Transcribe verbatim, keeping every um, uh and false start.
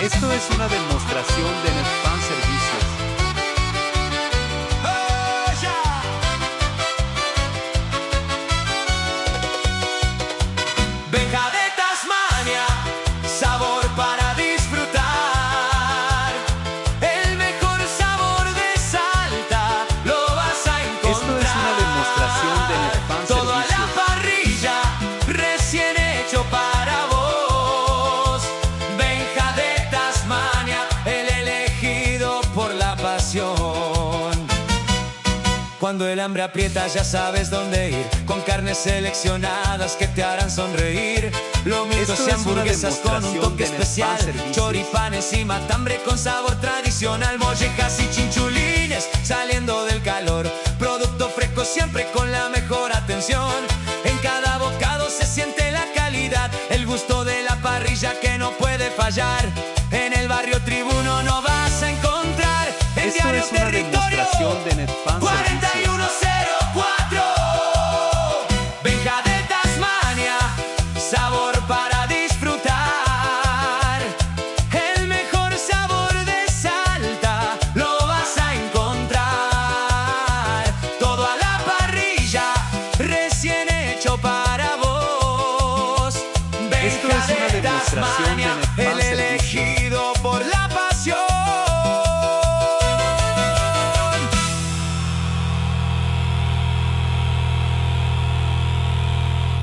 Esto es una demostración de Netfan Servicios. ¡Oh, ya! Benja de Tasmania, sabor para disfrutar. El mejor sabor de Salta lo vas a encontrar. Esto es una demostración de Netfan Todo a la Servicios. parrilla, recién hecho para vos. Benja de Tasmania, el elegido por la pasión. Cuando el hambre aprieta ya sabes dónde ir, con carnes seleccionadas que te harán sonreír. Lomitos Esto y es una hamburguesas con un demostración toque de Netfan especial, Servicios. choripanes y matambre con sabor tradicional, mollejas y chinchulines saliendo del calor. Producto fresco siempre con la mejor atención. En cada bocado se siente la calidad, el gusto de la parrilla que no puede fallar. En el barrio Tribuno no vas a encontrar. En Esto Diario es una Territorio demostración de Netfan cuarenta y Servicios. uno cero cuatro. Benja de Tasmania, sabor para disfrutar. El mejor sabor de Salta lo vas a encontrar. Todo a la parrilla, recién hecho para vos. Esto Benja es una de demostración de Tasmania, Netfan el Servicios. elegido